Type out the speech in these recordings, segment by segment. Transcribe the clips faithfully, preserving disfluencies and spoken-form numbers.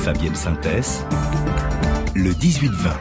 Fabienne Synthès, le dix-huit vingt.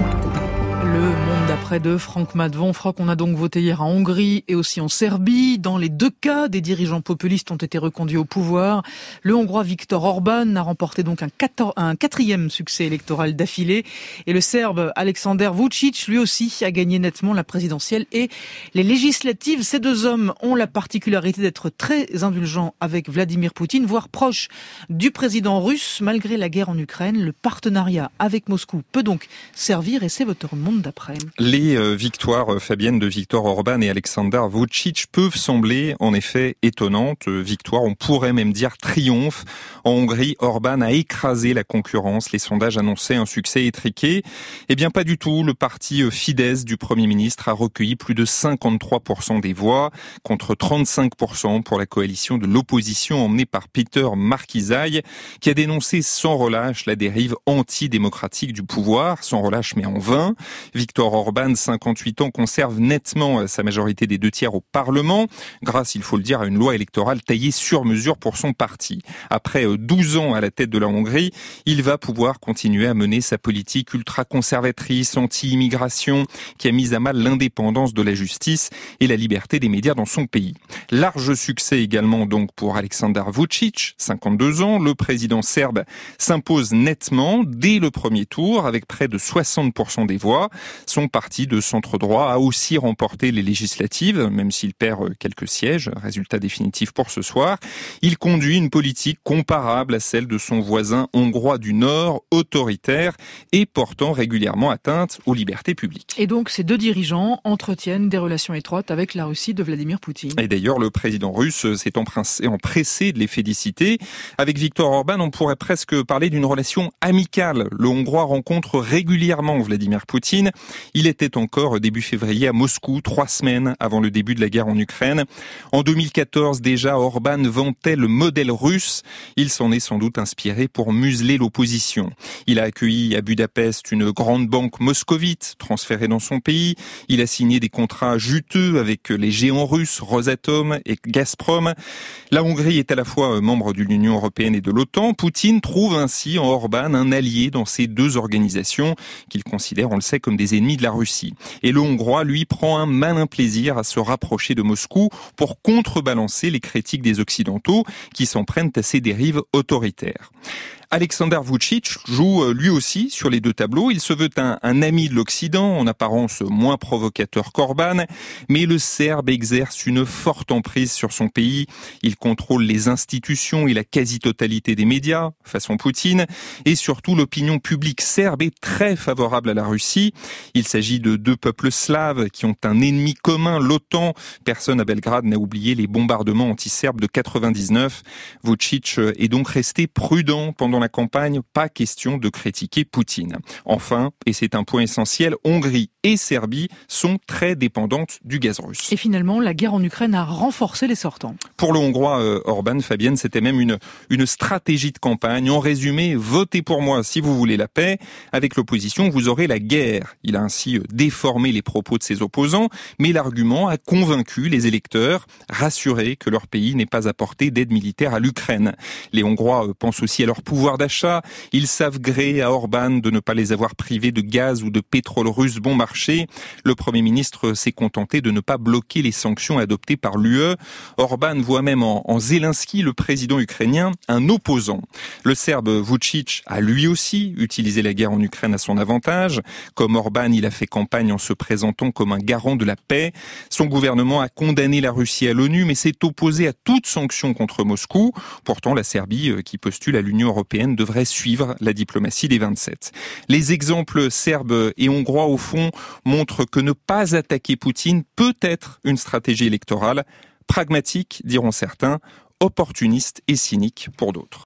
Le monde d'après de Franck Madvon. Franck, on a donc voté hier en Hongrie et aussi en Serbie. Dans les deux cas, des dirigeants populistes ont été reconduits au pouvoir. Le Hongrois Viktor Orban a remporté donc un, quator- un quatrième succès électoral d'affilée. Et le Serbe Aleksandar Vučić, lui aussi, a gagné nettement la présidentielle et les législatives. Ces deux hommes ont la particularité d'être très indulgents avec Vladimir Poutine, voire proches du président russe. Malgré la guerre en Ukraine, le partenariat avec Moscou peut donc servir et c'est votre monde d'après. Les euh, victoires, euh, Fabienne, de Viktor Orban et Aleksandar Vučić peuvent sembler en effet étonnantes. Euh, victoire, on pourrait même dire triomphe. En Hongrie, Orban a écrasé la concurrence. Les sondages annonçaient un succès étriqué. Eh bien, pas du tout. Le parti euh, Fidesz du Premier ministre a recueilli plus de cinquante-trois pour cent des voix, contre trente-cinq pour cent pour la coalition de l'opposition emmenée par Peter Markizály, qui a dénoncé sans relâche la dérive antidémocratique du pouvoir, sans relâche mais en vain. Viktor Orban, cinquante-huit ans, conserve nettement sa majorité des deux tiers au Parlement, grâce, il faut le dire, à une loi électorale taillée sur mesure pour son parti. Après douze ans à la tête de la Hongrie, il va pouvoir continuer à mener sa politique ultra-conservatrice, anti-immigration, qui a mis à mal l'indépendance de la justice et la liberté des médias dans son pays. Large succès également donc pour Aleksandar Vučić, cinquante-deux ans. Le président serbe s'impose nettement dès le premier tour avec près de soixante pour cent des voix. Son parti de centre-droit a aussi remporté les législatives, même s'il perd quelques sièges. Résultat définitif pour ce soir. Il conduit une politique comparable à celle de son voisin hongrois du Nord, autoritaire et portant régulièrement atteinte aux libertés publiques. Et donc ces deux dirigeants entretiennent des relations étroites avec la Russie de Vladimir Poutine. Et d'ailleurs, le président russe s'est empressé de les féliciter. Avec Viktor Orban, on pourrait presque parler d'une relation amicale. Le Hongrois rencontre régulièrement Vladimir Poutine. Il était encore début février à Moscou, trois semaines avant le début de la guerre en Ukraine. En deux mille quatorze, déjà, Orban vantait le modèle russe. Il s'en est sans doute inspiré pour museler l'opposition. Il a accueilli à Budapest une grande banque moscovite transférée dans son pays. Il a signé des contrats juteux avec les géants russes Rosatom et Gazprom. La Hongrie est à la fois membre de l'Union européenne et de l'OTAN. Poutine trouve ainsi en Orban un allié dans ces deux organisations qu'il considère, on le sait, comme des ennemis de la Russie. Et le Hongrois, lui, prend un malin plaisir à se rapprocher de Moscou pour contrebalancer les critiques des Occidentaux qui s'en prennent à ces dérives autoritaires. Aleksandar Vučić joue lui aussi sur les deux tableaux. Il se veut un, un ami de l'Occident, en apparence moins provocateur qu'Orban, mais le Serbe exerce une forte emprise sur son pays. Il contrôle les institutions et la quasi-totalité des médias, façon Poutine, et surtout l'opinion publique serbe est très favorable à la Russie. Il s'agit de deux peuples slaves qui ont un ennemi commun, l'OTAN. Personne à Belgrade n'a oublié les bombardements anti-serbes de quatre-vingt-dix-neuf. Vučić est donc resté prudent pendant la campagne, pas question de critiquer Poutine. Enfin, et c'est un point essentiel, Hongrie et Serbie sont très dépendantes du gaz russe. Et finalement, la guerre en Ukraine a renforcé les sortants. Pour le Hongrois euh, Orban, Fabienne, c'était même une, une stratégie de campagne. En résumé, votez pour moi si vous voulez la paix. Avec l'opposition, vous aurez la guerre. Il a ainsi euh, déformé les propos de ses opposants, mais l'argument a convaincu les électeurs, rassurés que leur pays n'est pas apporté d'aide militaire à l'Ukraine. Les Hongrois euh, pensent aussi à leur pouvoir d'achat. Ils savent gré à Orban de ne pas les avoir privés de gaz ou de pétrole russe bon marché. Le Premier ministre s'est contenté de ne pas bloquer les sanctions adoptées par l'U E. Orban voit même en, en Zelensky, le président ukrainien, un opposant. Le Serbe Vučić a lui aussi utilisé la guerre en Ukraine à son avantage. Comme Orban, il a fait campagne en se présentant comme un garant de la paix. Son gouvernement a condamné la Russie à l'ONU, mais s'est opposé à toute sanction contre Moscou. Pourtant, la Serbie, qui postule à l'Union européenne, devrait suivre la diplomatie des vingt-sept. Les exemples serbes et hongrois, au fond, montrent que ne pas attaquer Poutine peut être une stratégie électorale pragmatique, diront certains, opportuniste et cynique pour d'autres.